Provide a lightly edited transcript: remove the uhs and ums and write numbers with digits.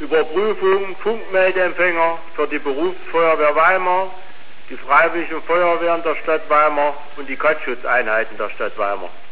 Überprüfung Funkmeldeempfänger für die Berufsfeuerwehr Weimar, die Freiwilligen Feuerwehren der Stadt Weimar und die Kattschutzeinheiten der Stadt Weimar.